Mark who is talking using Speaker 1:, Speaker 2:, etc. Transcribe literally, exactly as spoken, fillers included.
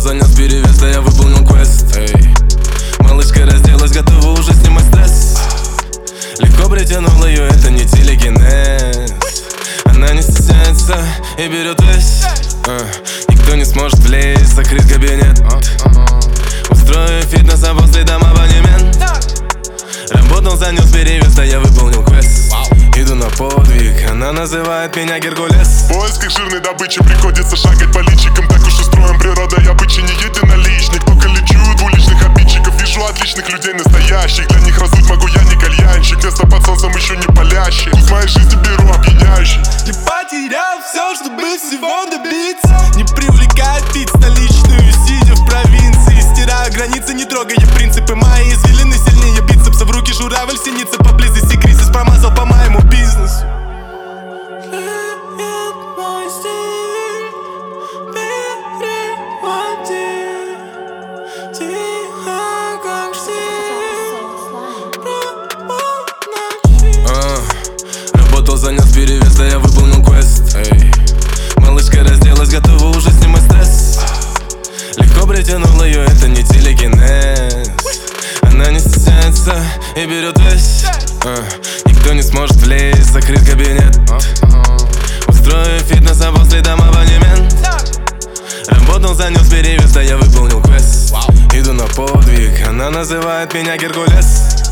Speaker 1: занес перевес, да я выполнил квест. Эй. Малышка разделась, готова уже снимать стресс. Легко притянула ее, это не телекинез. Она не стесняется и берет весь. а, Никто не сможет влезть, закрыт кабинет. Устрою фитнес, а по следам абонемент. Работал, занес перевес, да я выполнил квест. Иду на подвиг, она называет меня Геркулес.
Speaker 2: В поисках жирной добычи приходится шагать по личикам. Так уж устроен природа, я бычий не единоличник. Только лечу двуличных обидчиков, вижу отличных людей настоящих. Для них раздуть могу я не кальянщик. Место под солнцем еще не палящий. Вкус моей жизни беру опьяняющий.
Speaker 3: Я потерял все, чтобы всего добиться. Не привлекает пить столичную, сидя в провинции. Стираю границы, не трогая принципы. Мои извилины сильнее бицепса. В руки журавль синится поблизости. Кризис промазал по моему бизнесу.
Speaker 4: Клеит мой стиль, переводи. Тихо, как штиль, промолчи.
Speaker 1: а, Работал, занес перевес, да я выполнил квест. Эй. Малышка разделась, готова уже снимать стресс. Легко притянул ее, это не телекинез. Она не стесняется и берет весь. а, Никто не сможет влезть, закрыт кабинет. Устрою фитнес, а по следам абонемент. Работал, занес перевес, да я выполнил квест. Иду на подвиг, она называет меня Геркулес.